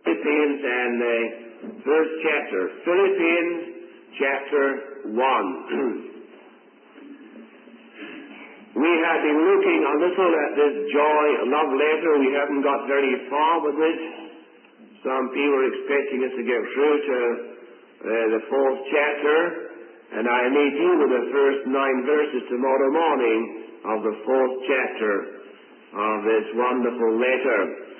Philippians and the first chapter. Philippians chapter 1. We have been looking a little at this joy love letter. We haven't got very far with it. Some people are expecting us to get through to the fourth chapter, and I may deal with the first 9 verses tomorrow morning of the fourth chapter of this wonderful letter.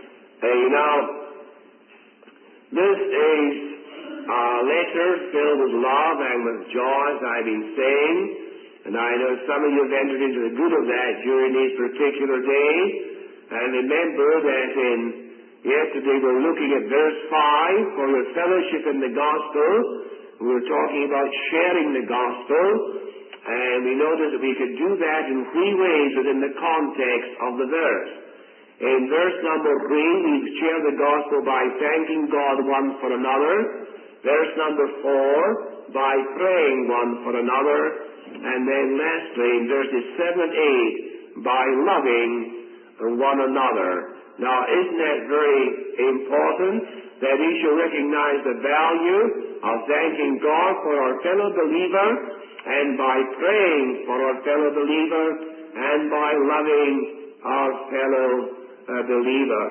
This is a letter filled with love and with joy, as I've been saying. And I know some of you have entered into the good of that during these particular days. And remember that yesterday we were looking at verse 5 for your fellowship in the gospel. We were talking about sharing the gospel. And we noticed that we could do that in 3 ways within the context of the verse. In verse number 3, we share the gospel by thanking God one for another. Verse number 4, by praying one for another. And then lastly, in verses 7 and 8, by loving one another. Now, isn't that very important that we should recognize the value of thanking God for our fellow believer, and by praying for our fellow believer, and by loving our fellow believer.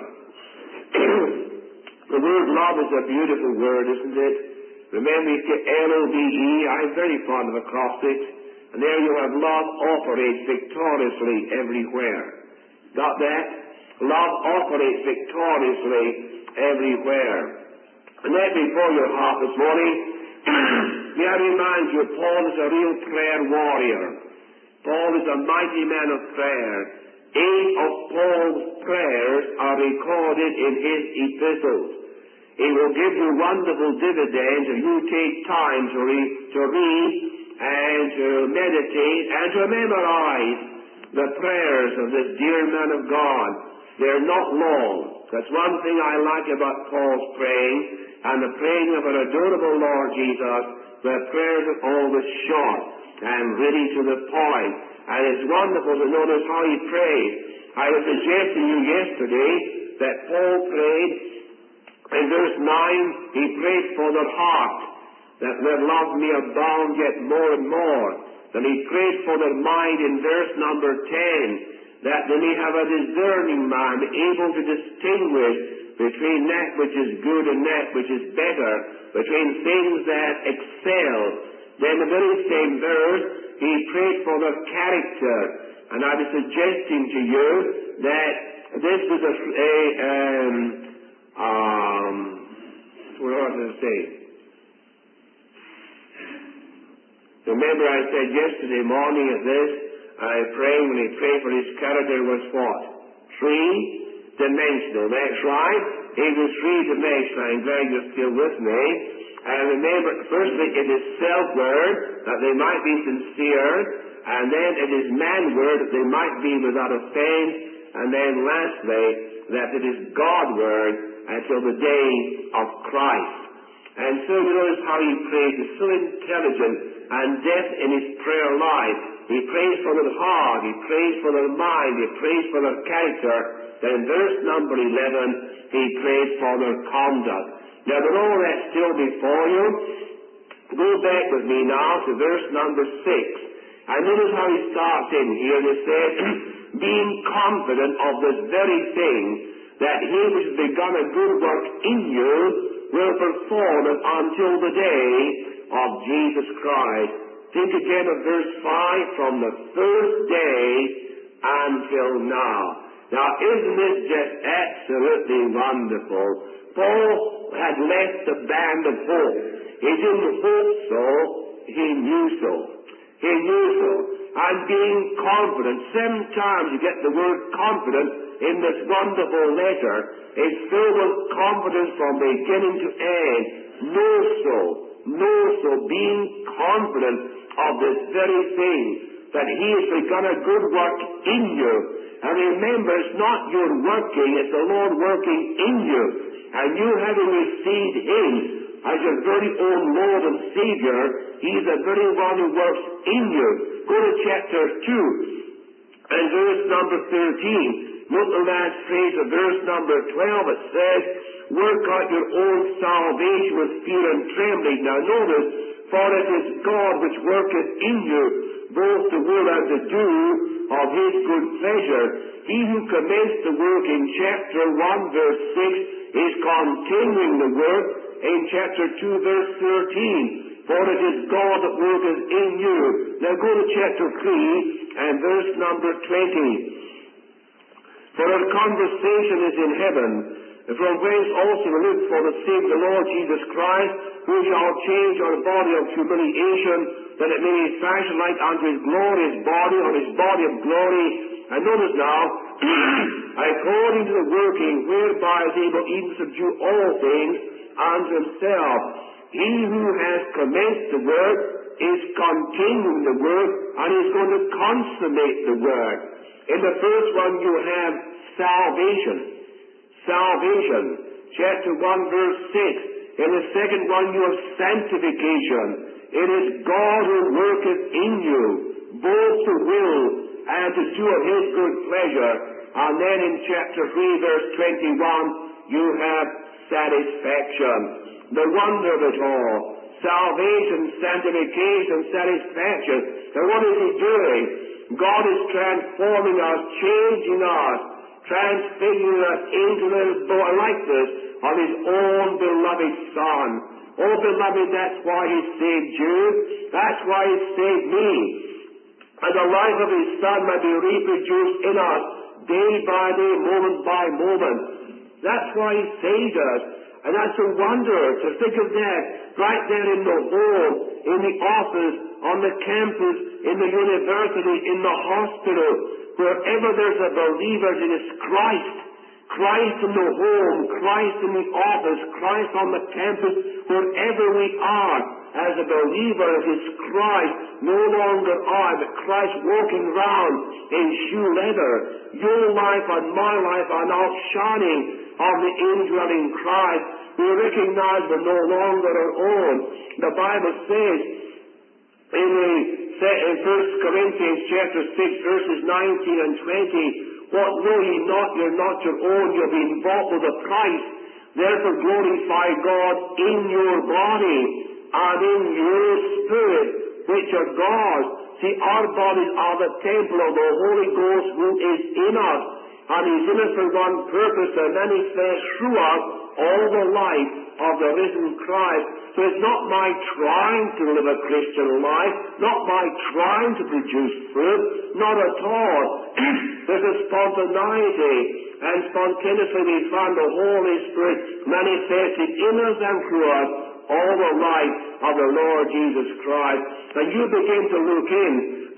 The word love is a beautiful word, isn't it? Remember, it's L-O-V-E. I'm very fond of acrostics. And there you have love operates victoriously everywhere. Got that? Love operates victoriously everywhere. And that before your heart this morning, may I remind you, Paul is a real prayer warrior. Paul is a mighty man of prayer. 8 of Paul's prayers are recorded in his epistles. It will give you wonderful dividends if you take time to read and to meditate and to memorize the prayers of this dear man of God. They're not long. That's one thing I like about Paul's praying, and the praying of an adorable Lord Jesus. The prayers are always short and really to the point. And it's wonderful to notice how he prayed. I was suggesting to you yesterday that Paul prayed in verse 9, he prayed for their heart, that their love may abound yet more and more. Then he prayed for their mind in verse number 10, that they may have a discerning mind, able to distinguish between that which is good and that which is better, between things that excel. Then the very same verse, he prayed for their character. And I was suggesting to you that this was what was I say? Remember I said yesterday morning at this, when he prayed for his character was what? 3-dimensional. That's right. It was 3-dimensional. I'm glad you're still with me. And remember, firstly, it is self-word, that they might be sincere. And then it is man-word, that they might be without offense. And then lastly, that it is God-word until the day of Christ. And so you notice how he prays. He's so intelligent and deft in his prayer life. He prays for their heart, he prays for their mind, he prays for their character. Then in verse number 11, he prays for their conduct. Now, with all that still before you, go back with me now to verse number 6. And notice how he starts in here. He said, being confident of this very thing, that he which has begun a good work in you will perform it until the day of Jesus Christ. Think again of verse 5, from the first day until now. Now, isn't this just absolutely wonderful? Paul had left the band of hope. He didn't hope so, he knew so. He knew so. And being confident, 7 times you get the word confident in this wonderful letter. It's filled with confidence from beginning to end. Know so, being confident of this very thing, that he has begun a good work in you. And remember, it's not your working, it's the Lord working in you. And you having received him as your very own Lord and Savior, he's the very one who works in you. Go to chapter 2 and verse number 13. Note the last phrase of verse number 12. It says, work out your own salvation with fear and trembling. Now notice, for it is God which worketh in you, both to will and to do of his good pleasure. He who commenced the work in chapter 1 verse 6 is continuing the work in chapter 2 verse 13. For it is God that worketh in you. Now go to chapter 3 and verse number 20. For our conversation is in heaven, from whence also we look for the sake of the Lord Jesus Christ, who shall change our body of humiliation, that it may be fashioned like unto his glorious body, or his body of glory. And notice now, according to the working whereby is able even to subdue all things unto himself. He who has commenced the work is continuing the work, and is going to consummate the work. In the first one you have salvation. Salvation. Chapter 1 verse 6. In the second one you have sanctification. It is God who worketh in you, both to will and to do of his good pleasure. And then in chapter 3 verse 21 you have satisfaction. The wonder of it all. Salvation, sanctification, satisfaction. And what is he doing? God is transforming us, changing us, transfiguring us into the likeness of his own beloved Son. Oh, beloved, that's why he saved you. That's why he saved me. And the life of his Son might be reproduced in us day by day, moment by moment. That's why he saved us. And that's a wonder to think of that right there in the home, in the office, on the campus, in the university, in the hospital. Wherever there's a believer, it is Christ. Christ in the home, Christ in the office, Christ on the campus, wherever we are. As a believer, it is Christ, no longer I, but Christ walking round in shoe leather. Your life and my life are now shining of the indwelling Christ. We recognize we're no longer our own. The Bible says in 1 Corinthians chapter 6 verses 19 and 20, what know ye not, you're not your own, you've been bought with a price. Therefore glorify God in your body and in your spirit, which are God's. See, our bodies are the temple of the Holy Ghost who is in us. And he's in us for one purpose, and then he says through us all the life of the risen Christ. So it's not my trying to live a Christian life, not my trying to produce fruit, not at all. There's a spontaneity, and spontaneously we find the Holy Spirit manifested in us and through us all the life of the Lord Jesus Christ. And you begin to look in.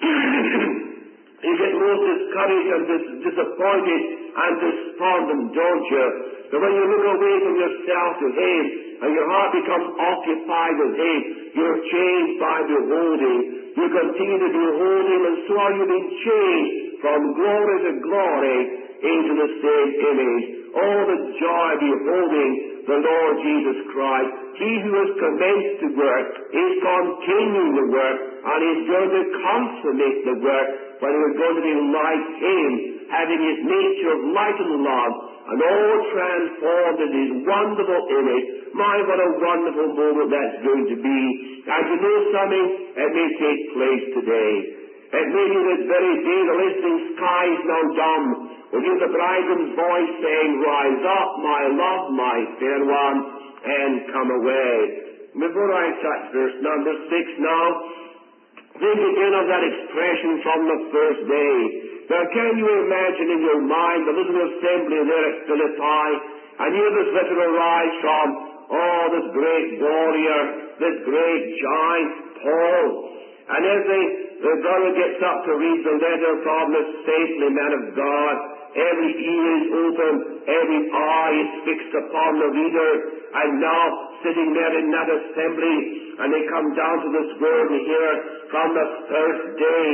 You get most discouraged and disappointed and despondent, don't you? But when you look away from yourself to him, and your heart becomes occupied with him, you're changed by beholding. You continue to behold him, and so are you being changed from glory to glory into the same image. Oh, the joy of beholding the Lord Jesus Christ. He who has commenced the work is continuing the work, and is going to consummate the work, when we're going to be like him, having his nature of light and love, and all transformed in his wonderful image. My, what a wonderful moment that's going to be. And you know something? It may take place today. It may be this very day the listening sky is now dumb. We'll hear the bridegroom's voice saying, rise up, my love, my fair one, and come away. Before I touch verse number 6 now, think again of that expression from the first day. Now, can you imagine in your mind the little assembly there at Philippi, and hear this letter arise from, this great warrior, this great giant, Paul. And as the brother gets up to read the letter from this saintly man of God, every ear is open, every eye is fixed upon the reader, and now sitting there in that assembly, and they come down to this word and hear from the first day.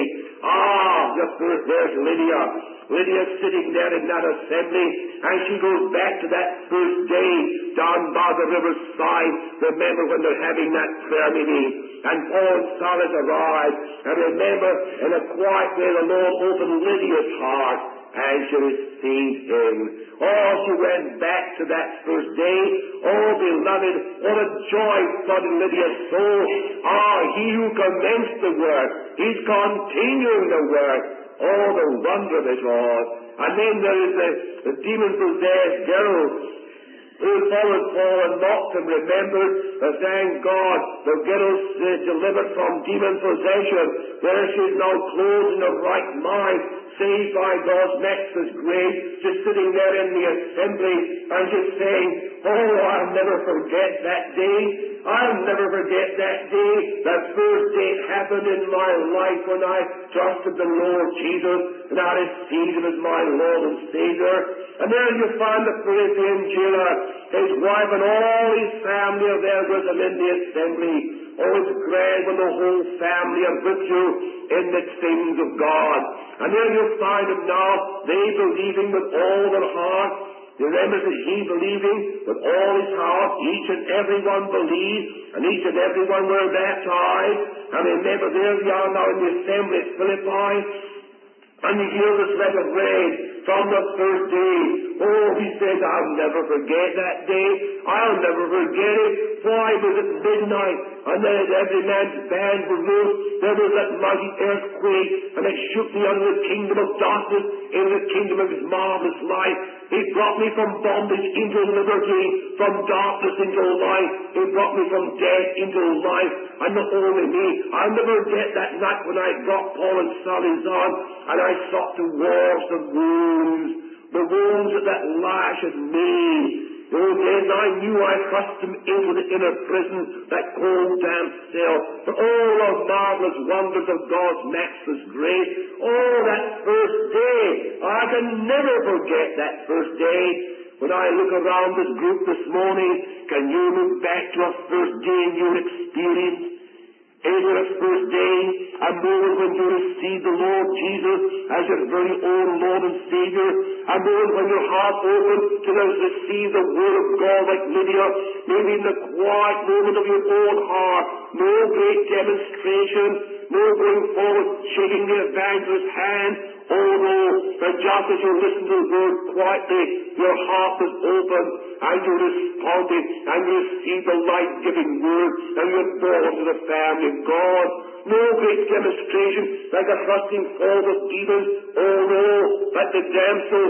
There's Lydia. Lydia's sitting there in that assembly, and she goes back to that first day down by the riverside. Remember when they're having that prayer meeting, and Paul and Silas arrive, and remember in a quiet way the Lord opened Lydia's heart, and she received him. Oh, she went back to that first day. Oh, beloved, what a joy flooded Lydia's soul. Ah, he who commenced the work, he's continuing the work. Oh, the wonder of it all. And then there is the demon-possessed girl who followed Paul and mocked him, remembered, thank God, the girl's delivered from demon possession. There she is now clothed in her right mind, saved by God's matchless grace, just sitting there in the assembly, and just saying, oh, I'll never forget that day. I'll never forget that day. That first day it happened in my life when I trusted the Lord Jesus, and I received him as my Lord and Savior. And there you find the Philippian jailer, his wife and all his family are there with him in the assembly. Oh, it's grand when the whole family are with you in the things of God. And there you find him now, they believing with all their heart. Remember that he believing with all his heart, each and every one believed, and each and every one were baptized. And remember, there we are now in the assembly at Philippi, and you hear this letter read from the first day. Oh, he says, I'll never forget that day. I'll never forget it. Why was it midnight? And then as every man's band was loose, there was that mighty earthquake, and it shook me under the kingdom of darkness into the kingdom of his marvelous light. He brought me from bondage into liberty, from darkness into light. He brought me from death into life. And not only me, I'll never forget that night when I brought Paul and Silas on, and I sought to wash the wounds that lashed me. Oh, then I knew I thrust him into the inner prison, that cold, damp cell, for all the marvelous wonders of God's matchless grace. Oh, that first day! I can never forget that first day. When I look around this group this morning, can you look back to a first day in your experience? Is it a first day, a moment when you receive the Lord Jesus as your very own Lord and Savior? A moment when your heart opened to receive the Word of God like Lydia, maybe in the quiet moment of your own heart, no great demonstration, no going forward shaking the evangelist's hand. Oh no, but just as you listen to the Word quietly, your heart was open, and you responded, and you received the life-giving Word, and you're born to the family of God. No great demonstration like a thrusting forth of demons. Oh no, like the damsel.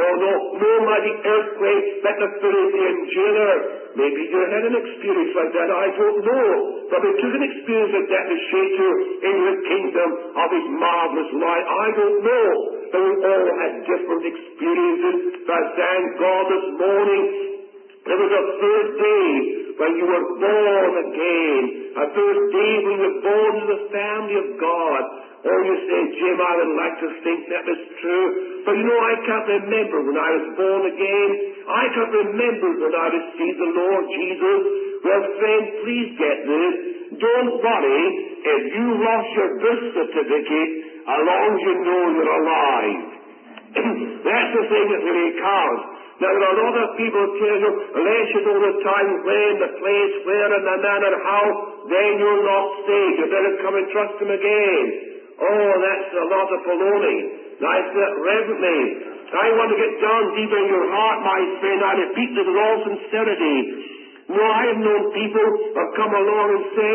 No mighty earthquake like the Philippian jailer. Maybe you had an experience like that, I don't know. But it took an experience like that to shake you into the kingdom of his marvelous light. I don't know. But we all had different experiences. But thank God this morning, there was a first day when you were born again. A first day when you were born in the family of God. Oh, you say, Jim, I would like to think that was true. But you know, I can't remember when I was born again. I can't remember when I received the Lord Jesus. Well, friend, please get this. Don't worry if you lost your birth certificate as long as you know you're alive. That's the thing that really counts. Now, there are a lot of people tell you, unless you know the time, when, the place, where, and the manner, how, then you're not saved. You better come and trust him again. Oh, that's a lot of baloney. I say it reverently. I want to get down deep in your heart, my friend. I repeat this with all sincerity. No, I have known people who have come along and said,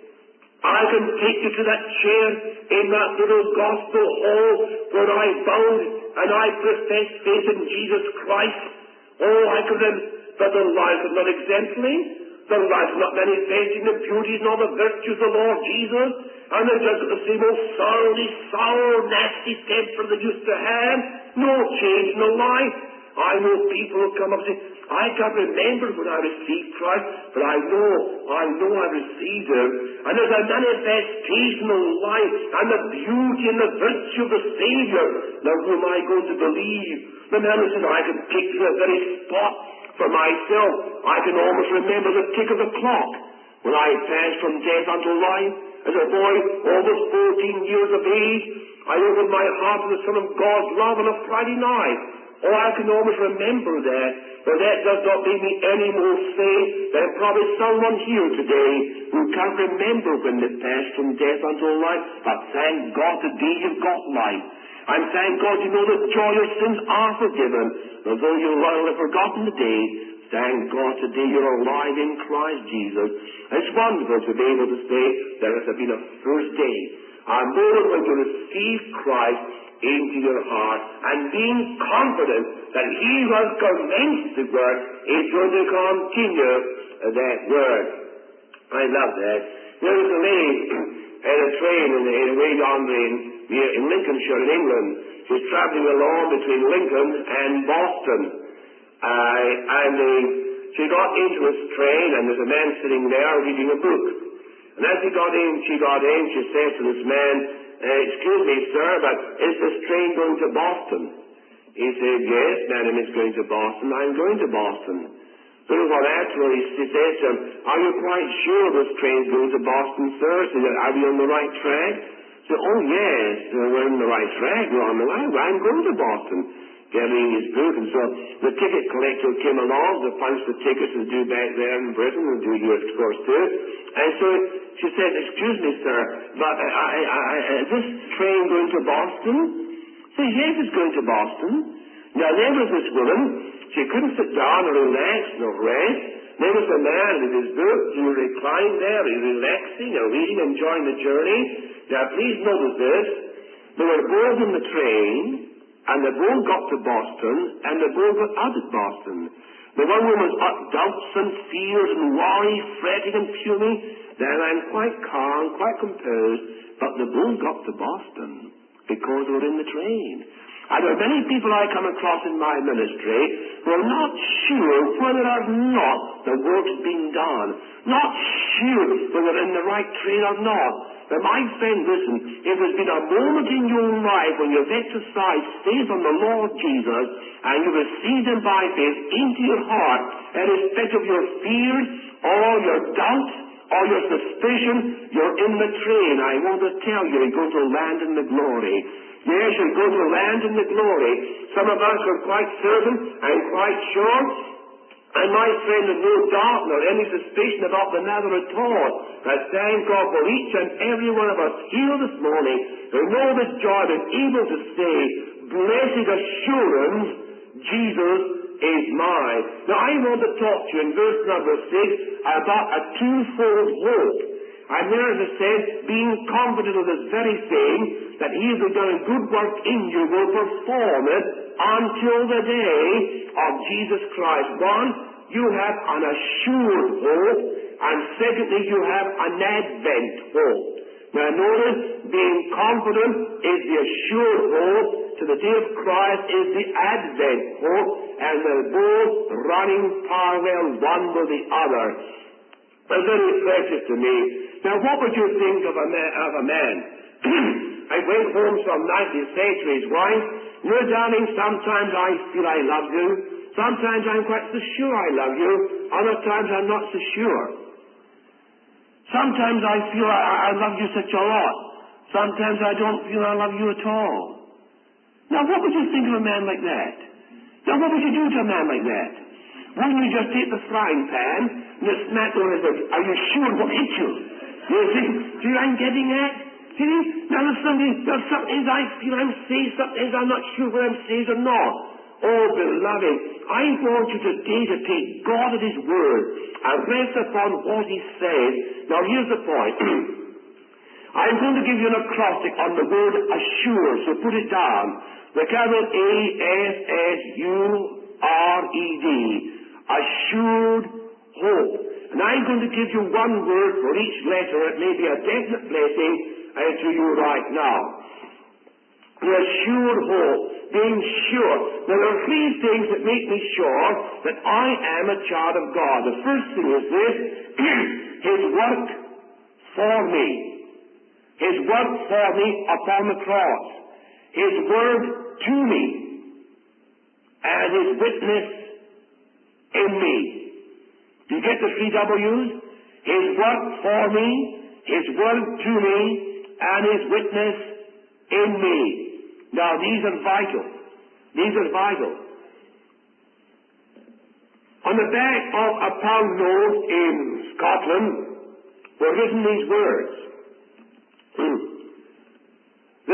I can take you to that chair in that little gospel hall where I bowed and I professed faith in Jesus Christ. Oh, I could have, but the life is not exemplary. The life is not manifesting the beauties nor the virtues of the Lord Jesus. And they're just the same old sour, nasty temper they used to have. No change in the life. I know people who come up and say, I can't remember when I received Christ, but I know I received Him. And there's a manifestation of life and the beauty and the virtue of the Savior. Now, who am I going to believe? The man who says, I can pick to the very spot for myself. I can almost remember the tick of the clock when I passed from death unto life. As a boy, almost 14 years of age, I opened my heart to the Son of God's love on a Friday night. Oh, I can almost remember that. But that does not make me any more say than probably someone here today who can't remember when they passed from death unto life. But thank God today you've got life. And thank God you know that joy your sins are forgiven. Although you will have forgotten the day, thank God today you're alive in Christ Jesus. It's wonderful to be able to say there has been a first day. And more when you receive Christ into your heart and being confident that He who has commenced the work is going to continue that work. I love that. There was a lady in a train way yonder in Lincolnshire in England. She was travelling along between Lincoln and Boston. She got into this train and there's a man sitting there reading a book. And as she got in, she said to this man, excuse me, sir, but is this train going to Boston? He said, yes, madam, it's going to Boston. I'm going to Boston. So what actually she said to him, are you quite sure this train's going to Boston, sir? She said, are we on the right track? He said, oh, yes, we're on the right track. We're on the right. I'm going to Boston. Carrying his book, and so the ticket collector came along to punch the tickets as do back there in Britain, and do here, of course, too. And so she said, excuse me, sir, but is this train going to Boston? He said, yes, it's going to Boston. Now, there was this woman. She couldn't sit down or relax nor rest. There was a man with his book. He reclined there, relaxing and reading, enjoying the journey. Now, please notice this. They were both in the train, and they both got to Boston, and they both got out of Boston. The one woman was doubts and fears and worry, fretting and fuming. Then I'm quite calm, quite composed, but they both got to Boston because they were in the train. And there are many people I come across in my ministry who are not sure whether or not the work's been done, not sure whether they're in the right train or not. But my friend, listen, if there's been a moment in your life when you've exercised faith on the Lord Jesus and you received Him by faith into your heart, irrespective of your fears or your doubts or your suspicion, you're in the train. I want to tell you, you're going to land in the glory. Yes, you're going to land in the glory. Some of us are quite certain and quite sure. And my friend, there's no doubt nor any suspicion about the matter at all. But thank God for each and every one of us here this morning who know the joy of being able to say, blessed assurance, Jesus is mine. Now I want to talk to you in verse number 6 about a twofold hope. And there it says, being confident of this very thing, that He who has done a good work in you will perform it until the day of Jesus Christ. One, you have an assured hope, and secondly, you have an advent hope. Now notice, being confident is the assured hope, to the day of Christ is the advent hope, and they're both running parallel one with the other. They're very precious to me. Now what would you think of a man? I went home some night and said to his wife, you know, darling, sometimes I feel I love you. Sometimes I'm quite so sure I love you. Other times I'm not so sure. Sometimes I feel I love you such a lot. Sometimes I don't feel I love you at all. Now what would you think of a man like that? Now what would you do to a man like that? Wouldn't you just take the frying pan and just smack on his head? Are you sure it will hit you? You see what I'm getting at? See? Now there's something I feel I'm saved, something I'm not sure whether I'm saved or not. Oh, beloved, I want you today to take God at His word and rest upon what He says. Now here's the point. I'm going to give you an acrostic on the word assure, so put it down. The capital A-S-S-U-R-E-D. Assured hope. And I'm going to give you one word for each letter. It may be a definite blessing to you right now. The assured hope, being sure. Now there are three things that make me sure that I am a child of God. The first thing is this, His work for me. His work for me upon the cross. His word to me. And His witness in me. Do you get the three W's? His work for me, His word to me, and His witness in me. Now these are vital. These are vital. On the back of a pound note in Scotland were written these words. The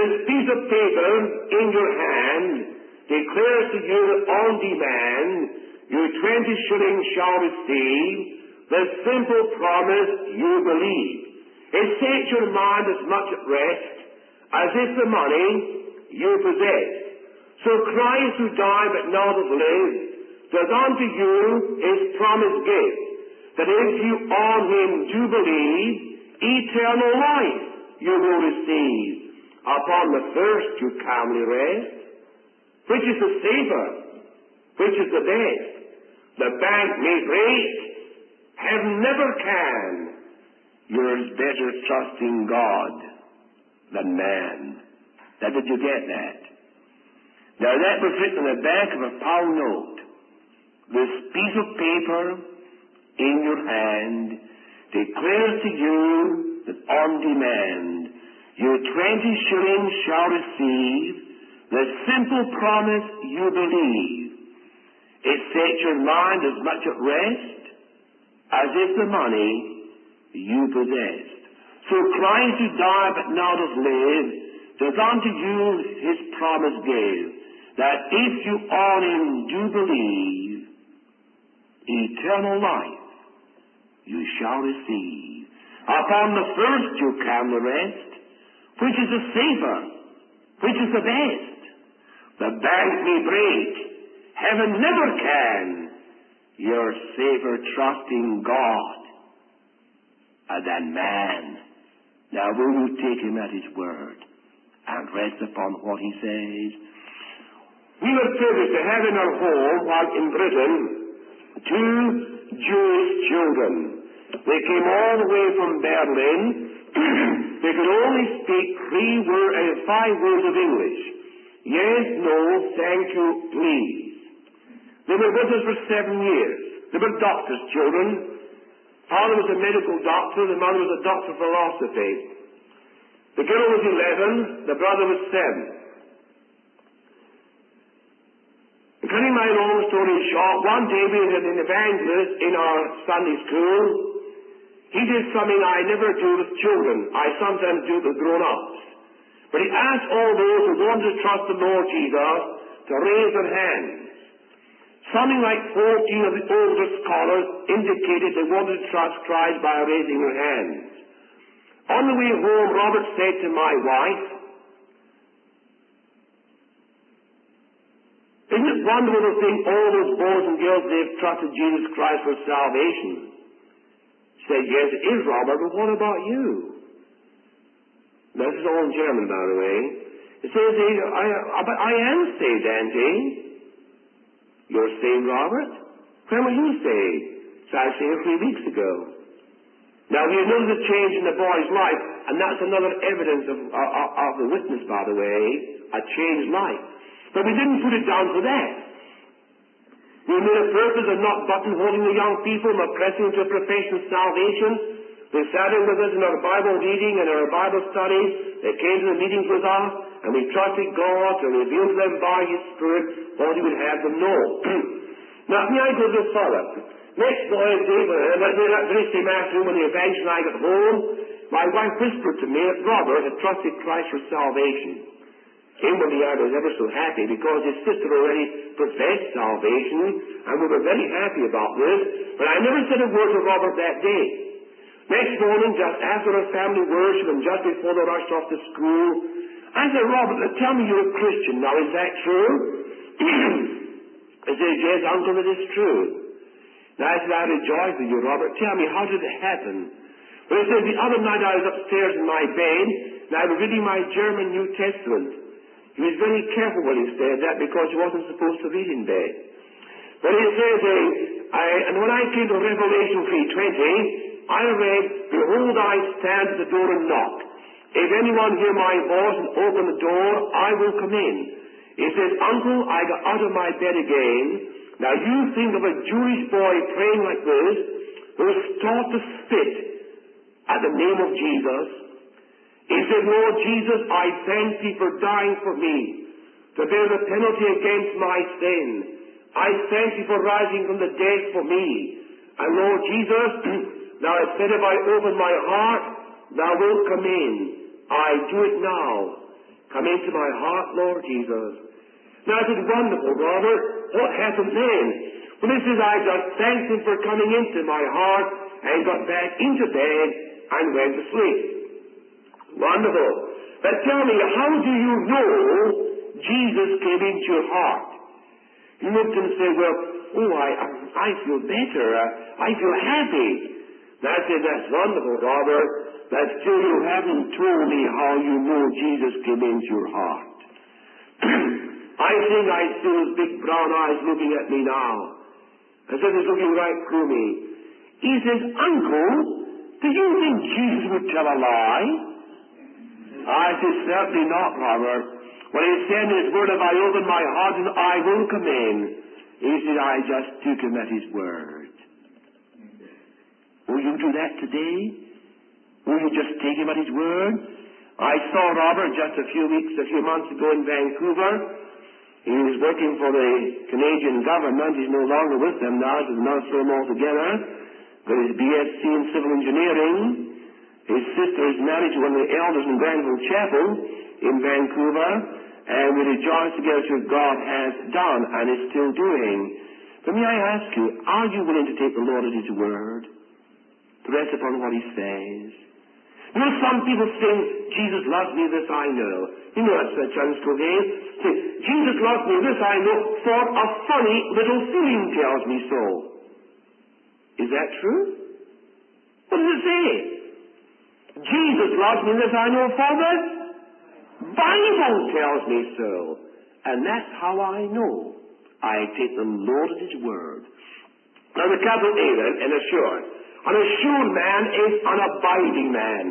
This piece of paper in your hand declares to you that on demand your 20 shillings shall receive the simple promise you believe. It sets your mind as much at rest as if the money you possess. So Christ, who died but now doth live, does unto you his promise give, that if you on him do believe, eternal life you will receive. Upon the first you calmly rest. Which is the safer? Which is the best? The bank may break, heaven never can. You're better trusting God than man. Now, did you get that? Now, that was written on the back of a pound note. This piece of paper in your hand declares to you that on demand your 20 shillings shall receive the simple promise you believe. It sets your mind as much at rest as if the money you possessed. So Christ, who died but now doth live, does unto you his promise give, that if you on him do believe, eternal life you shall receive. Upon the first you can rest. Which is the safer? Which is the best? The bank may break, heaven never can. You're safer trusting God than man. Now will you take him at his word and rest upon what he says? We were privileged to have in our home while in Britain 2 Jewish children. They came all the way from Berlin. They could only speak 5 words of English. Yes, no, thank you, please. They were with us for 7 years. They were doctors' children. Father was a medical doctor, the mother was a doctor of philosophy. The girl was 11, the brother was 7. Cutting my long story short, one day we had an evangelist in our Sunday school. He did something I never do with children. I sometimes do with grown-ups. But he asked all those who wanted to trust the Lord Jesus to raise their hands. Something like 14 of the older scholars indicated they wanted to trust Christ by raising their hands. On the way home, Robert said to my wife, "Isn't it wonderful to think all those boys and girls, they've trusted Jesus Christ for salvation?" She said, "Yes, it is, Robert, but what about you?" Now, this is all in German, by the way. It says, "But I am saved, Auntie." "You're saved, Robert? When were you saved?" "So I was saved 3 weeks ago." Now, you notice a change in the boy's life, and that's another evidence of the witness, by the way, a changed life. But we didn't put it down to that. We made a purpose of not buttonholing the young people, not pressing to a profession of salvation. They sat in with us in our Bible reading and our Bible studies. They came to the meetings with us, and we trusted God to reveal to them by His Spirit what He would have them know. Now, may I go a little further? Next morning, that very same afternoon when the evangelist and I got home, my wife whispered to me that Robert had trusted Christ for salvation. Inwardly, I was ever so happy because his sister already professed salvation, and we were very happy about this, but I never said a word to Robert that day. Next morning, just after our family worship and just before they rushed off to school, I said, "Robert, now tell me you're a Christian. Now, is that true?" He said, "Yes, Uncle, it is true." Now, I said, "I rejoice with you, Robert. Tell me, how did it happen?" Well, he said, "The other night I was upstairs in my bed, and I was reading my German New Testament." He was very careful when he said that because he wasn't supposed to read in bed. But he says, and when I came to Revelation 3:20, I read, "Behold, I stand at the door and knock. If anyone hear my voice and open the door, I will come in." He says, "Uncle, I got out of my bed again." Now you think of a Jewish boy praying like this, who was taught to spit at the name of Jesus. He said, "Lord Jesus, I thank Thee for dying for me, to bear the penalty against my sin. I thank Thee for rising from the dead for me. And Lord Jesus, Thou hast said if I open my heart, Thou wilt come in. I do it now. Come into my heart, Lord Jesus. Now, it is wonderful, Robert. What happened then? Well, this is, I just thanked him for coming into my heart and got back into bed and went to sleep. Wonderful. But tell me, how do you know Jesus came into your heart? You look and say, well, I feel better. I feel happy. I said, that's wonderful, Robert. But still you haven't told me how you know Jesus came into your heart. I think I see his big brown eyes looking at me now. As if he's looking right through me. He says, Uncle, do you think Jesus would tell a lie? I said, certainly not, Robert. When he said in his word, if I open my heart and I will come in, he said, I just took him at his word. Will you do that today? Will you just take him at his word? I saw Robert just a few months ago in Vancouver. He was working for the Canadian government. He's no longer with them now. He's with Northfield altogether. Got his BSc in civil engineering. His sister is married to one of the elders in Granville Chapel in Vancouver. And we rejoice together to what God has done and is still doing. But may I ask you, are you willing to take the Lord at his word? To rest upon what he says? You know, some people think, Jesus loves me, this I know. You know that's John Scoville. Jesus loves me, this I know, for a funny little feeling tells me so. Is that true? What does it say? Jesus loves me, this I know, for the Bible tells me so. And that's how I know. I take the Lord at his word. Now the capital A then, and assured. An assured man is an abiding man.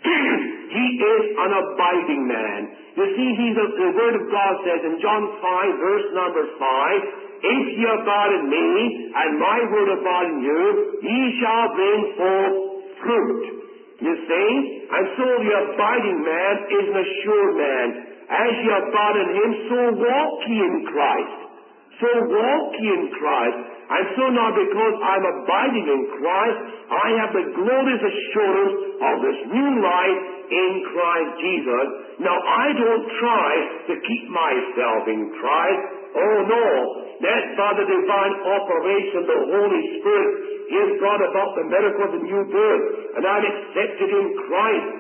He is an abiding man. You see, the Word of God says in John 5, verse number 5, if ye abide in me, and my word abide in you, ye shall bring forth fruit. You see? And so the abiding man is an assured man. As ye abide in him, so walk ye in Christ. So walk ye in Christ. And so now because I'm abiding in Christ, I have the glorious assurance of this new life in Christ Jesus. Now I don't try to keep myself in Christ. Oh no. That's by the divine operation of the Holy Spirit. He has brought about the miracle of the new birth. And I'm accepted in Christ.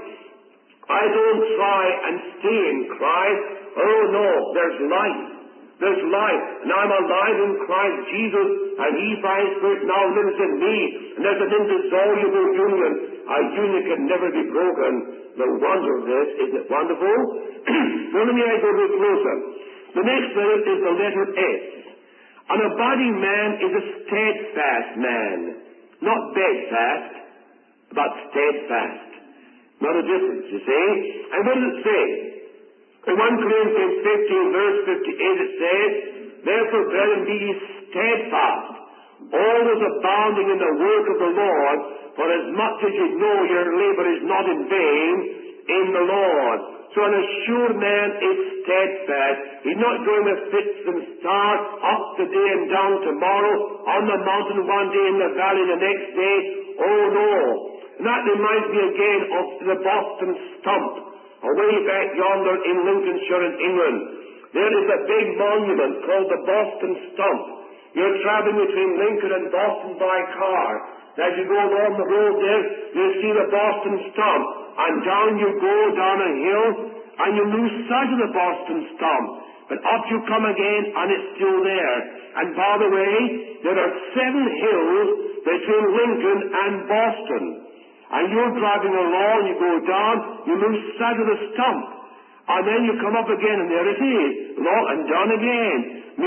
I don't try and stay in Christ. Oh no, there's life. There's life, and I'm alive in Christ Jesus, and he by his Spirit now lives in me, and there's an indissoluble union. A union can never be broken. The wonder of this, isn't it wonderful? Now let me go a bit closer. The next letter is the letter S. An abiding man is a steadfast man, not bedfast, but steadfast. Not a difference, you see. And what does it say? In 1 Corinthians 15, verse 58, it says, therefore, brethren, be ye steadfast, always abounding in the work of the Lord, for as much as you know your labor is not in vain in the Lord. So an assured man is steadfast. He's not going with fits and starts, up today and down tomorrow, on the mountain one day, in the valley the next day. Oh no. And that reminds me again of the Boston Stump. Away back yonder in Lincolnshire in England, there is a big monument called the Boston Stump. You're traveling between Lincoln and Boston by car. As you go along the road there, you see the Boston Stump. And down you go, down a hill, and you lose sight of the Boston Stump. But up you come again, and it's still there. And by the way, there are 7 hills between Lincoln and Boston. And you're driving along, you go down, you lose sight of the stump. And then you come up again, and there it is. Along and down again.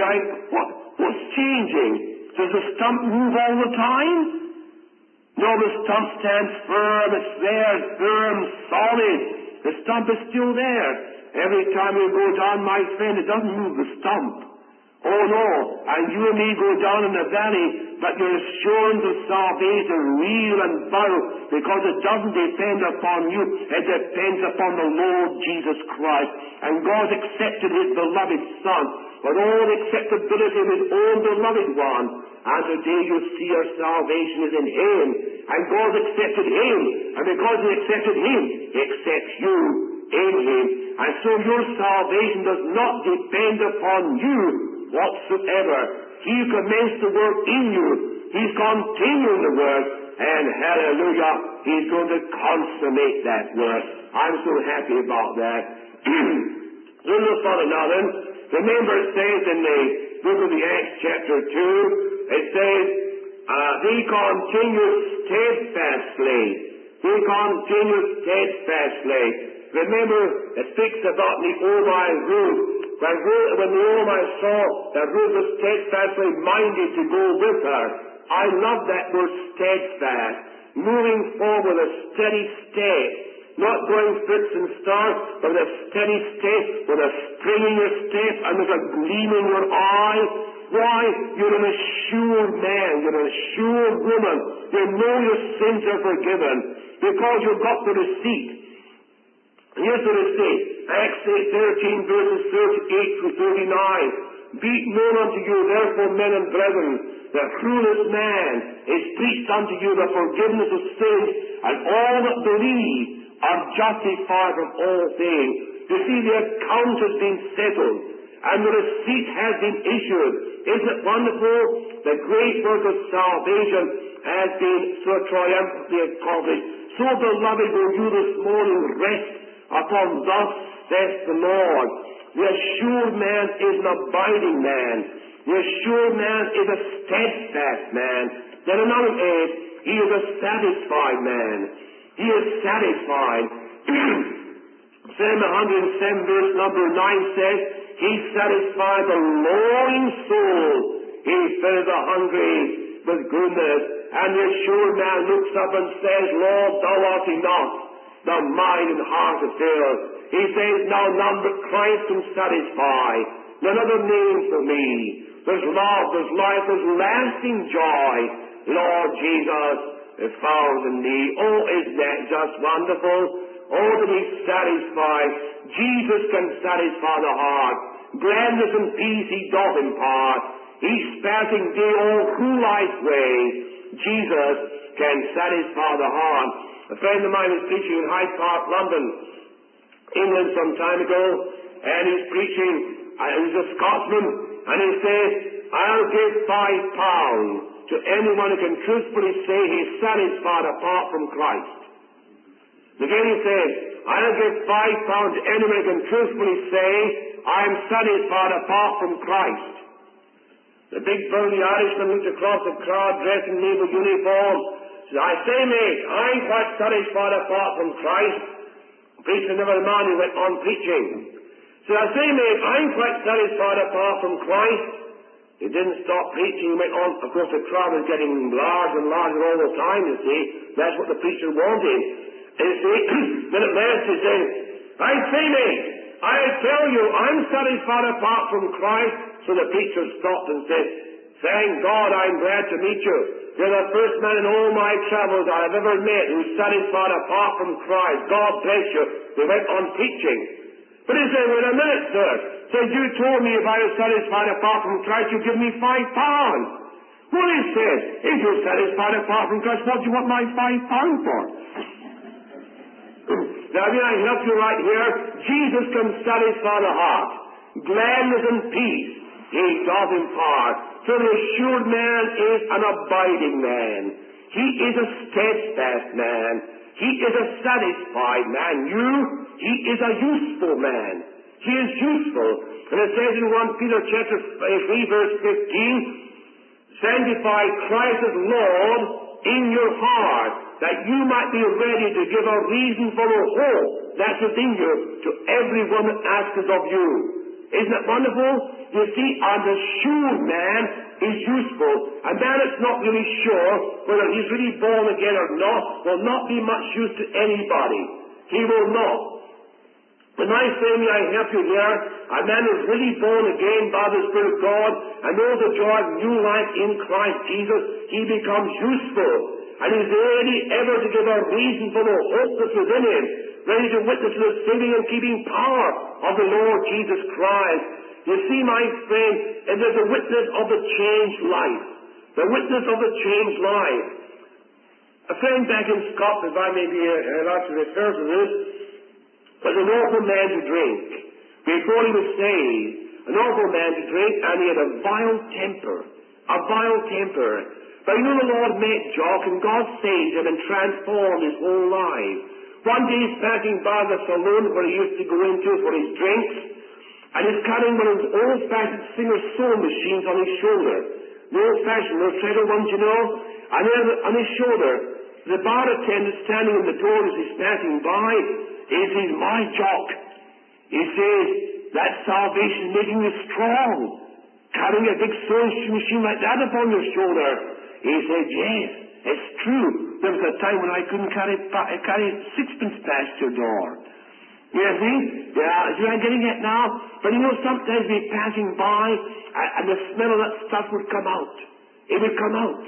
What's changing? Does the stump move all the time? No, the stump stands firm. It's there, firm, solid. The stump is still there. Every time you go down, my friend, it doesn't move the stump. Oh no, and you and me go down in the valley, but your assurance of salvation is real and vital, because it doesn't depend upon you, it depends upon the Lord Jesus Christ. And God accepted his beloved Son with all acceptability of his own beloved one. And today you see your salvation is in him, and God accepted him, and because he accepted him, he accepts you in Him. And so your salvation does not depend upon you whatsoever. He who commenced the work in you, He's continuing the work, and hallelujah, He's going to consummate that work. I'm so happy about that. We'll look for another. Remember it says in the book of the Acts chapter 2, it says, He continues steadfastly. He continues steadfastly. Remember, it speaks about Naomi Ruth. When Naomi saw that Ruth was steadfastly minded to go with her, I love that word steadfast. Moving forward with a steady step. Not going fits and starts, but with a steady step, with a spring in your step, and with a gleam in your eye. Why? You're an assured man. You're an assured woman. You know your sins are forgiven because you've got the receipt. Here's the receipt. Acts 13, verses 38 through 39. Be it known unto you, therefore, men and brethren, that through this man is preached unto you the forgiveness of sins, and all that believe are justified from all things. You see, the account has been settled, and the receipt has been issued. Isn't it wonderful? The great work of salvation has been so triumphantly accomplished. So, beloved, will you this morning rest upon thus saith the Lord. The assured man is an abiding man. The assured man is a steadfast man. Then another is, he is a satisfied man. He is satisfied. Psalm 107 verse number 9 says, He satisfies the longing soul. He fills the hungry with goodness. And the assured man looks up and says, Lord, thou art enough. The mind and heart are filled. He says, now none but Christ can satisfy. None other name for me. There's love, there's life, there's lasting joy. Lord Jesus is found in me. Oh, isn't that just wonderful? Oh, to be satisfied. Jesus can satisfy the heart. Gladness and peace He doth impart. Each passing day all through life's way, Jesus can satisfy the heart. A friend of mine was preaching in Hyde Park, London, England some time ago, and he's preaching, he's a Scotsman, and he says, I'll give £5 to anyone who can truthfully say he's satisfied apart from Christ. Again he says, I'll give £5 to anyone who can truthfully say, I'm satisfied apart from Christ. The big burly Irishman looked across the crowd dressed in naval uniform. Said, I say, mate, I'm quite satisfied apart from Christ. The preacher never mind, he went on preaching. Said, I say, mate, I'm quite satisfied apart from Christ. He didn't stop preaching, he went on. Of course, the crowd was getting larger and larger all the time, you see. That's what the preacher wanted. And you see, then at last he said, I say, mate, I tell you, I'm satisfied apart from Christ. So the preacher stopped and said, thank God, I'm glad to meet you. You're the first man in all my travels I've ever met who's satisfied apart from Christ. God bless you. He went on preaching. But he said, wait a minute, sir. Said, you told me if I was satisfied apart from Christ, you'd give me £5. Well, he said, if you're satisfied apart from Christ, what do you want my £5 for? Now, may I help you right here? Jesus can satisfy the heart. Gladness and peace He doth impart. So the assured man is an abiding man. He is a steadfast man. He is a satisfied man. He is a useful man. He is useful. And it says in 1 Peter chapter 3 verse 15, sanctify Christ as Lord in your heart, that you might be ready to give a reason for the hope that's within you to everyone that asks of you. Isn't that wonderful? You see, an assured man is useful. A man that's not really sure whether he's really born again or not will not be much use to anybody. He will not. When I say, may I help you here, a man who's really born again by the Spirit of God and knows the joy of new life in Christ Jesus, he becomes useful. And he's ready ever to give a reason for the hope that's within him, ready to witness to the saving and keeping power of the Lord Jesus Christ. You see, my friend, and there's a witness of the changed life. The witness of the changed life. A friend back in Scotland, if I may be allowed to refer to this, was an awful man to drink. Before he was saved, an awful man to drink, and he had a vile temper. A vile temper. But you know the Lord met Jock, and God saved him and transformed his whole life. One day he's passing by the saloon where he used to go into for his drinks, and he's carrying one of those old-fashioned Singer sewing machines on his shoulder. The old-fashioned, those treadle ones, you know. And then on his shoulder, the bar attendant standing in the door as he's passing by, he says, "My Jock," he says, "that salvation is making you strong. Carrying a big sewing machine like that upon your shoulder." He said, "Yes, it's true. There was a time when I couldn't carry sixpence past your door." You see? Yeah, see, I'm getting it now. But you know, sometimes we'd be passing by, and the smell of that stuff would come out. It would come out.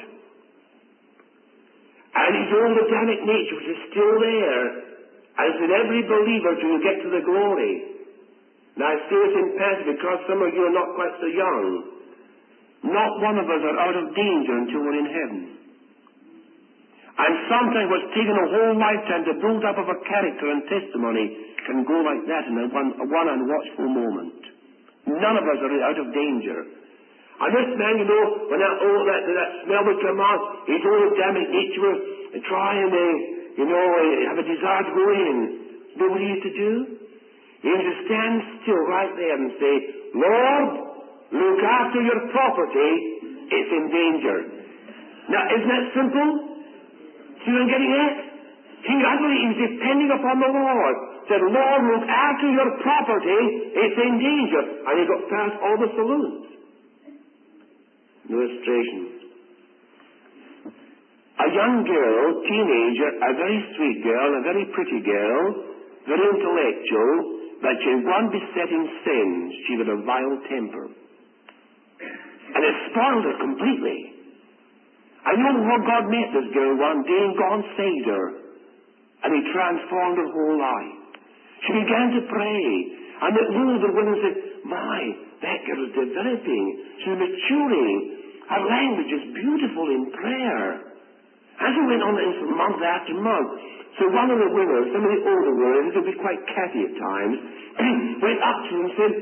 And his old Adamic nature, which is still there, as in every believer till you get to the glory. Now, I say this in passing because some of you are not quite so young. Not one of us are out of danger until we're in heaven. And sometimes what's taken a whole lifetime to build up of a character and testimony can go like that in a one unwatchful moment. None of us are out of danger. And this man, you know, when that smell would come out, his old Adamic nature would try and, have a desire to go in. You know what he used to do? He used to stand still right there and say, "Lord, look after your property, it's in danger." Now, isn't that simple? See what I'm getting at? He was depending upon the Lord. Said, "Lord, look after your property, it's in danger." And he got past all the saloons. No illustration. A young girl, teenager, a very sweet girl, a very pretty girl, very intellectual, but she had one besetting sin. She had a vile temper. And it spoiled her completely. I know how God met this girl one day, and God saved her. And he transformed her whole life. She began to pray. And the older women said, "My, that girl is developing. She's maturing. Her language is beautiful in prayer." As it went on month after month, so one of the women, some of the older women, who would be quite catty at times, went up to him and said,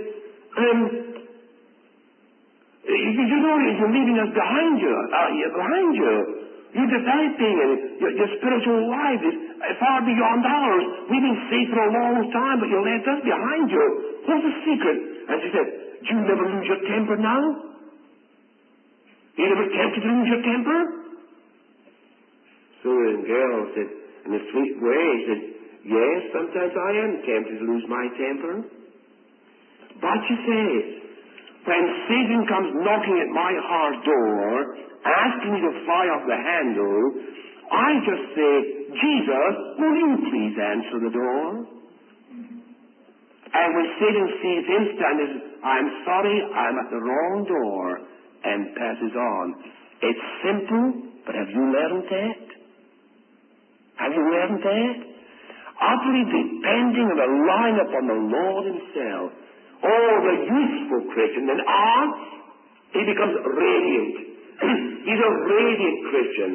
"You know, you're leaving us behind you. You're developing, and your spiritual life is far beyond ours. We've been saved for a long time, but you left us behind you. What's the secret?" And she said, "Do you never lose your temper now? You never tempted to lose your temper?" So the girl said, in a sweet way, she said, "Yes, sometimes I am tempted to lose my temper. But," she says, "when Satan comes knocking at my heart door, asking me to fly off the handle, I just say, 'Jesus, will you please answer the door?' And when Satan sees him standing, 'I'm sorry, I'm at the wrong door,' and passes on." It's simple, but have you learned that? Have you learned that? Utterly depending and relying upon the Lord himself. Oh, the useful Christian, then he becomes radiant. He's a radiant Christian.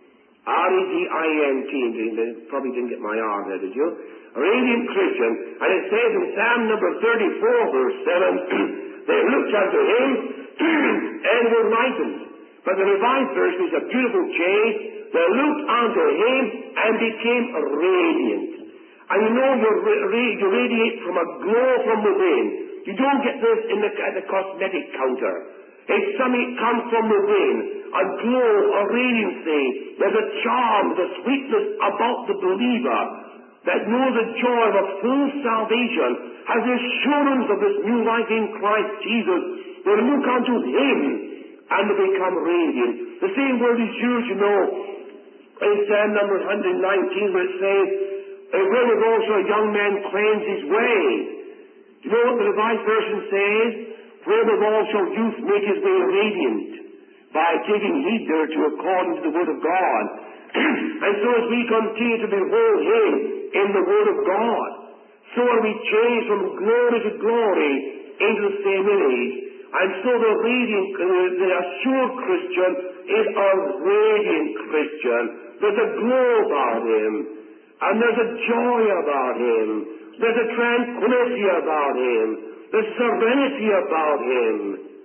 R-E-D-I-N-T. Probably didn't get my R there, did you? A radiant Christian. And it says in Psalm number 34, verse 7, "They looked unto him and were lightened." But the Revised Version is a beautiful change. They looked unto him and became radiant. And you know, you radiate from a glow from within. You don't get this at the cosmetic counter. It's something that comes from within. A glow, a radiancy. There's a charm, the sweetness about the believer that knows the joy of a full salvation, has the assurance of this new life in Christ Jesus. They look unto him and they become radiant. The same word is used, you know, in Psalm number 119, where it says, "Wherewith also a young man cleanse his way." You know what the Revised Version says? "Wherewith also youth make his way radiant, by taking heed thereto according to the Word of God." And so as we continue to behold him in the Word of God, so are we changed from glory to glory into the same image. And so the assured Christian is a radiant Christian. There's a glow about him. And there's a joy about Him. There's a tranquility about Him. There's serenity about Him.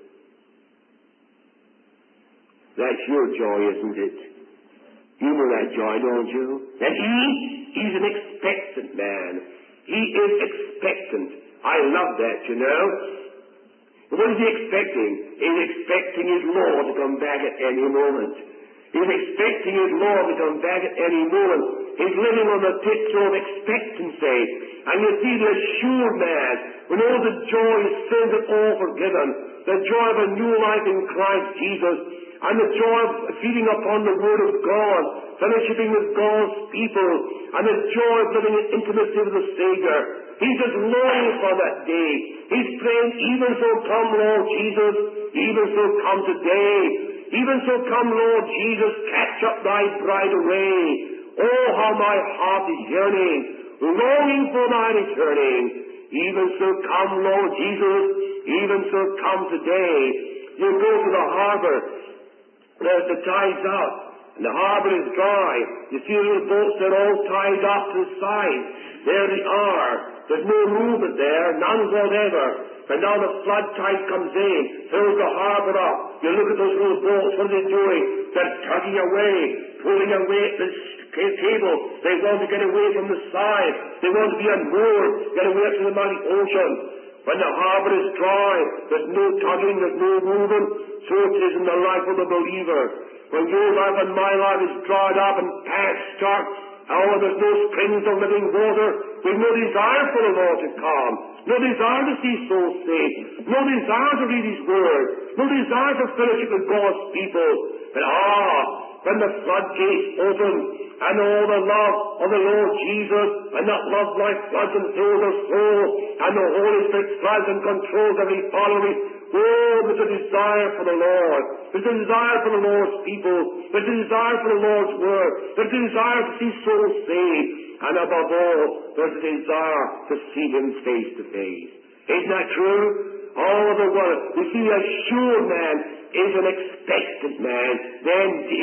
That's your joy, isn't it? You know that joy, don't you? And He's an expectant man. He is expectant. I love that, you know. What is He expecting? He's expecting His Lord to come back at any moment. He's expecting His Lord to come back at any moment. He's living on the tiptoe of expectancy. And you see the assured man, when all the joy of sins are all forgiven, the joy of a new life in Christ Jesus, and the joy of feeding upon the Word of God, fellowshipping with God's people, and the joy of living in intimacy with the Savior. He's just longing for that day. He's praying, even so come, Lord Jesus, even so come today. Even so come, Lord Jesus, catch up thy bride away. Oh, how my heart is yearning, longing for thy returning. Even so come, Lord Jesus, even so come today. You go to the harbor, the tide's out, and the harbor is dry. You see the little boats, they're all tied up to the side. There they are. There's no movement there, none whatever. And now the flood tide comes in, fills the harbor up. You look at those little boats, what are they doing? They're tugging away, pulling away at the cable. They want to get away from the side. They want to be unmoored, get away from the mighty ocean. When the harbor is dry, there's no tugging, there's no movement. So it is in the life of the believer. When your life and my life is dried up and past start, there's no springs of living water. We've no desire for the Lord to come. No desire to see souls saved. No desire to read His Word. No desire to fellowship with God's people. But when the floodgates open, and all the love of the Lord Jesus, and that love life floods and fills the soul, and the Holy Spirit floods and controls every following. Oh, there's a desire for the Lord. There's a desire for the Lord's people. There's a desire for the Lord's Word. There's a desire to see souls saved. And above all, there's a desire to see Him face to face. Isn't that true? All of the world. You see, a sure man is an expectant man. Then,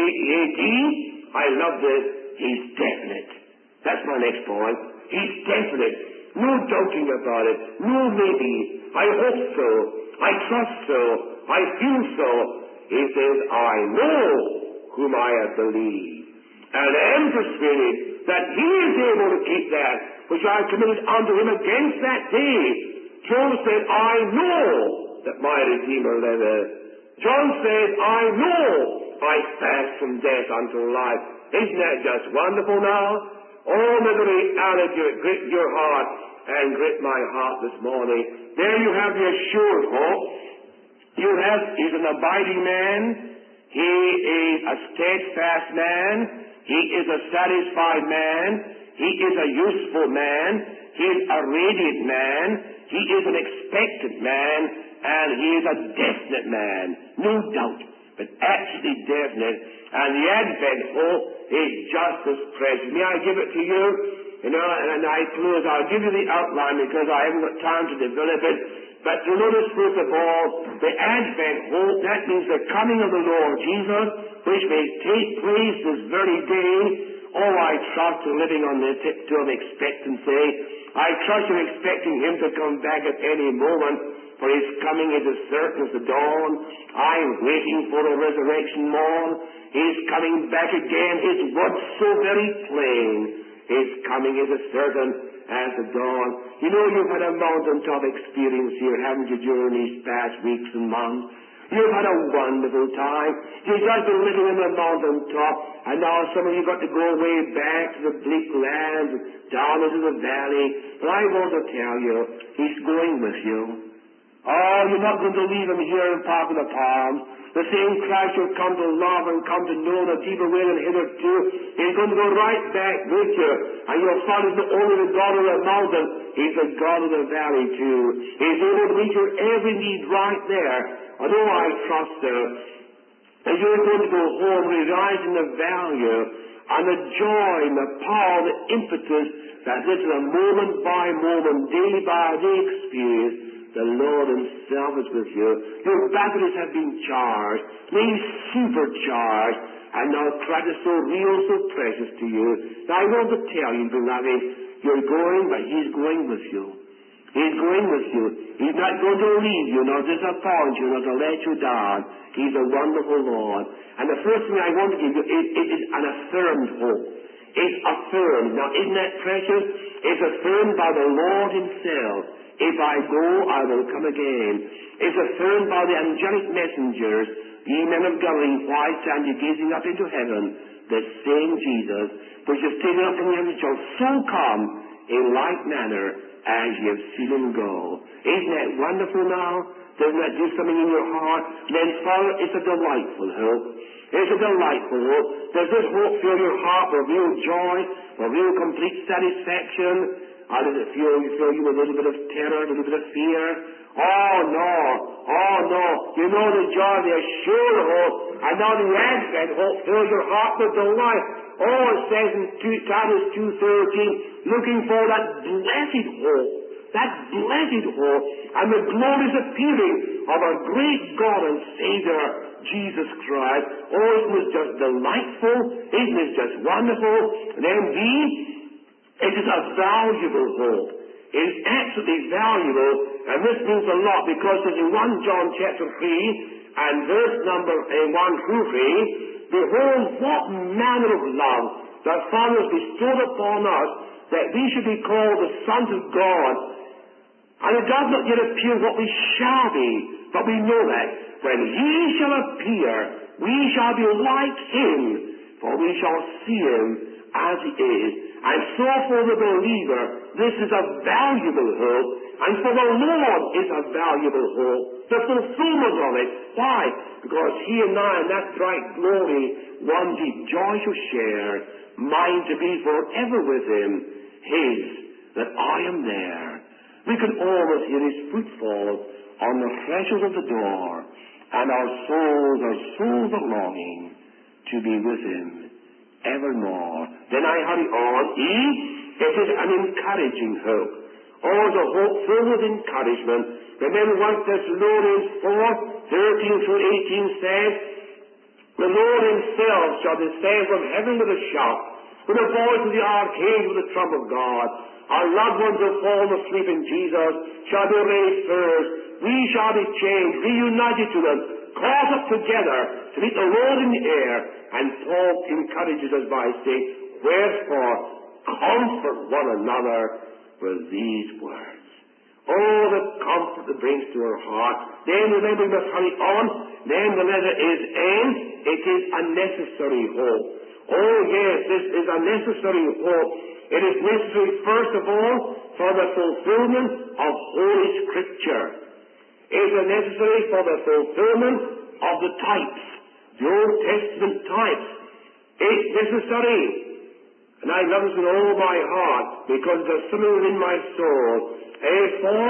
I love this, he's definite. That's my next point. He's definite. No doubting about it. No maybe. I hope so. I trust so. I feel so. He says, I know whom I have believed, and am persuaded that He is able to keep that which I have committed unto Him against that day. John said, I know that my Redeemer liveth. John says, I know I pass from death unto life. Isn't that just wonderful now? Oh, may the reality grip your heart and grip my heart this morning. There you have the assured hope. He's an abiding man. He is a steadfast man. He is a satisfied man. He is a useful man. He is a radiant man. He is an expectant man. And he is a definite man. No doubt, but actually definite. And the Advent hope is just as precious. May I give it to you? And I close. I'll give you the outline because I haven't got time to develop it. But you notice, first of all, the Advent hope, that means the coming of the Lord Jesus, which may take place this very day. Oh, I trust you're living on the tiptoe of expectancy. I trust you're expecting Him to come back at any moment, for His coming is as certain as the dawn. I'm waiting for the resurrection morn. He's coming back again. His word's so very plain. His coming is as certain as the dawn. You know, you've had a mountaintop experience here, haven't you, during these past weeks and months? You've had a wonderful time. You've just been living on the mountaintop, and now some of you got to go way back to the bleak lands, down into the valley. But I want to tell you, He's going with you. Oh, you're not going to leave Him here in Park of the Palms. The same Christ you've come to love and come to know in a deeper way than hitherto, He's going to go right back with you. And you'll find He's not only the God of the mountain, He's the God of the valley too. He's able to meet your every need right there. Although I trust that you're going to go home realizing the value and the joy and the power, the impetus that this is a moment by moment, day by day experience. The Lord Himself is with you. Your batteries have been charged, maybe supercharged, and now Christ is so real, so precious to you. Now I want to tell you, beloved, you're going, but He's going with you. He's going with you. He's not going to leave you, nor disappoint you, nor to let you down. He's a wonderful Lord. And the first thing I want to give you is an affirmed hope. It's affirmed. Now, isn't that precious? It's affirmed by the Lord Himself. If I go, I will come again. It's affirmed by the angelic messengers. Ye men of Galilee, why stand ye gazing up into heaven? The same Jesus, which is taken up from the heavens, shall so come in like manner as ye have seen Him go. Isn't that wonderful now? Doesn't that do something in your heart? Then, Father, it's a delightful hope. It's a delightful hope. Does this hope fill your heart with real joy, with real complete satisfaction? Or does it fill you with a little bit of terror, a little bit of fear? Oh, no. Oh, no. You know the joy, the assured hope, and now the Advent hope fills your heart with delight. Oh, it says in Titus 2:13, looking for that blessed hope, and the glorious appearing of our great God and Savior, Jesus Christ. Oh, isn't this just delightful? Isn't this just wonderful? And then it is a valuable hope. It is absolutely valuable, and this means a lot, because there's in 1 John chapter 3 and verse number 1 through 3, behold, what manner of love the Father has bestowed upon us, that we should be called the sons of God. And it does not yet appear what we shall be, but we know that when He shall appear, we shall be like Him, for we shall see Him as He is. And so for the believer, this is a valuable hope, and for the Lord it's a valuable hope. The fulfillment of it. Why? Because He and I in that bright glory, one deep joy shall share, mine to be forever with Him, His, that I am there. We can almost hear His footfall on the threshold of the door, and our souls are longing to be with Him evermore. Then I hurry on. It is an encouraging hope. Oh, the hope filled with encouragement. Remember 1 Thessalonians 4:13 through 18 says, the Lord Himself shall descend from heaven with a shout, with the voice of the archangel, with the trump of God. Our loved ones who have fallen asleep in Jesus shall be raised first. We shall be changed, reunited to them, caught up together to meet the Lord in the air. And Paul encourages us by saying, wherefore comfort one another with these words. Oh, the comfort that brings to our heart. Then remember we must hurry on. Then the letter is N. It is a necessary hope. Oh yes, this is a necessary hope. It is necessary, first of all, for the fulfillment of Holy Scripture. It is necessary for the fulfillment of the types, the Old Testament types. It's necessary. And I love this with all my heart, because there's something within my soul. For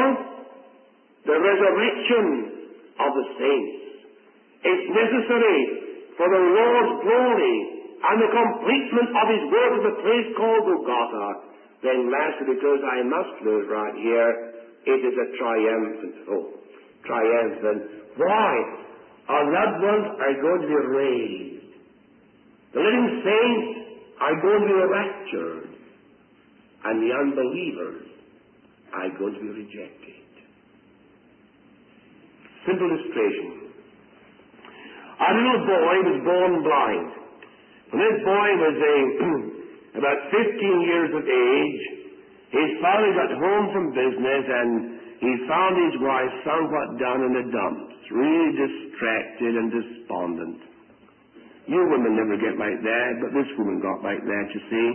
the resurrection of the saints. It's necessary for the Lord's glory and the completion of His work at the place called Golgotha. Then lastly, because I must close right here, it is a triumphant hope. Triumphant. Why? Our loved ones are going to be raised. The living saints are going to be raptured. And the unbelievers are going to be rejected. Simple illustration. A little boy was born blind. When this boy was about 15 years of age, his father got home from business and he found his wife somewhat down in the dumps, really distracted and despondent. You women never get like that, but this woman got like that, you see.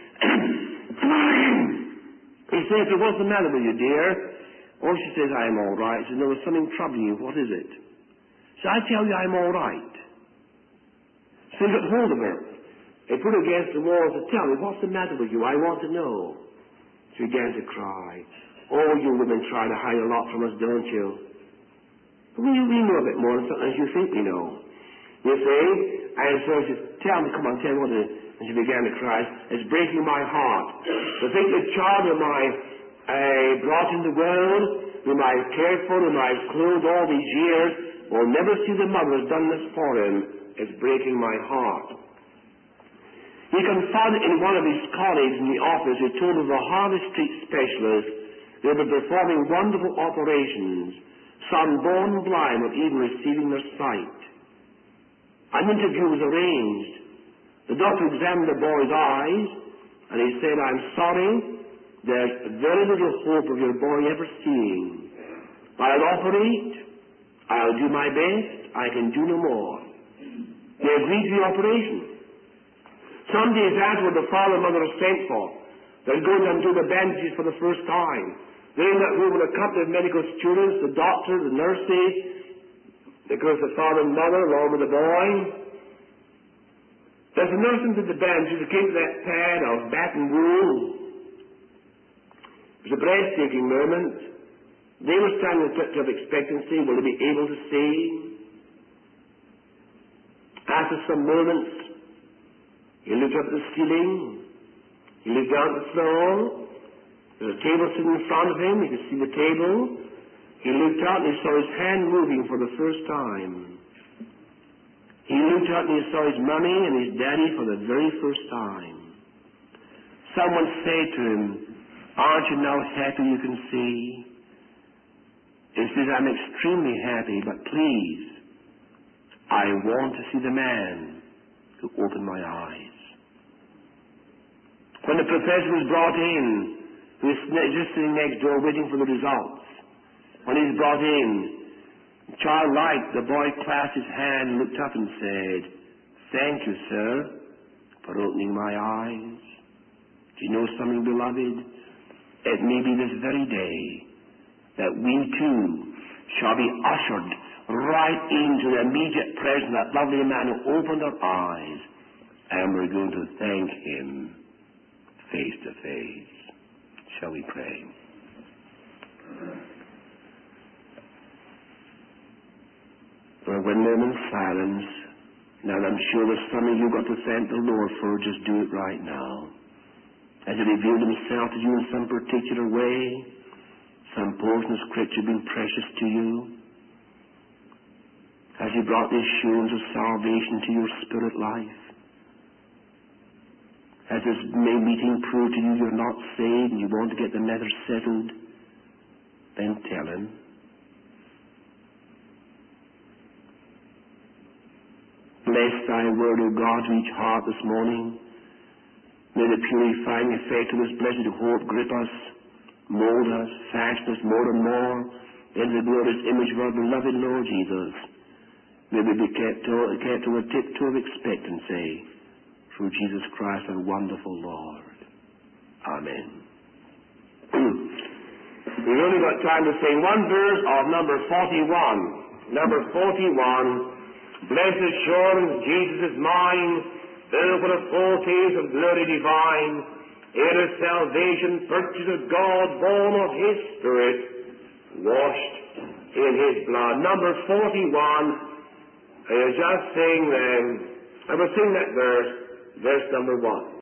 He says, what's the matter with you, dear? Oh, she says, I'm all right. He says, no, there's something troubling you. What is it? So I tell you I'm all right. So he got hold of her. He put her against the wall and said, tell me, what's the matter with you? I want to know. She began to cry. Oh, you women try to hide a lot from us, don't you? We know a bit more than sometimes you think we know. You see? And so she said, tell me, come on, tell me what it is. And she began to cry. It's breaking my heart. To think the child whom I brought in the world, whom I've cared for, whom I've clothed all these years, will never see the mother who's done this for him It's breaking my heart. He confided in one of his colleagues in the office who told of the Harley Street specialist they were performing wonderful operations, some born blind or even receiving their sight. An interview was arranged. The doctor examined the boy's eyes, and he said, "I'm sorry, there's very little hope of your boy ever seeing. I'll operate. I'll do my best. I can do no more." They agreed to the operation. Some days afterward, the father and mother were sent for. They're going to undo the bandages for the first time. They're in that room with a couple of medical students, the doctor, the nurses, of course the father and mother, along with the boy. As the nurse undid the bandages, it came to that pad of batten wool. It was a breathtaking moment. They were standing in a picture of expectancy. Will they be able to see? After some moments, he looked up at the ceiling. He looked down at the floor. There's a table sitting in front of him. He could see the table. He looked out and he saw his hand moving for the first time. He looked out and he saw his mommy and his daddy for the very first time. Someone said to him, "Aren't you now happy you can see?" He says, "I'm extremely happy, but please, I want to see the man who opened my eyes." When the professor was brought in, he was just sitting next door waiting for the results. When he was brought in, childlike, the boy clasped his hand and looked up and said, "Thank you, sir, for opening my eyes. Do you know something, beloved? It may be this very day that we too shall be ushered right into the immediate presence of that lovely man who opened our eyes, and we're going to thank him face to face." Shall we pray? For one moment's silence. Now I'm sure there's some of you got to thank the Lord for. Just do it right now. Has He revealed Himself to you in some particular way? Some portion of Scripture been precious to you? Has He brought the assurance of salvation to your spirit life? Has this meeting proved to you you're not saved and you want to get the matter settled? Then tell Him. Bless Thy word, O God, to each heart this morning. May the purifying effect of this blessed hope grip us, mold us, fashion us more and more into the glorious image of our beloved Lord Jesus. May we be kept on the tiptoe of expectancy through Jesus Christ, our wonderful Lord. Amen. We've only got time to sing one verse of number 41. Number 41. Blessed assurance, Jesus is mine, filled with a foretaste of glory divine, heir of salvation, purchased of God, born of His Spirit, washed in His blood. Number 41. I just sing I will sing that verse number 1.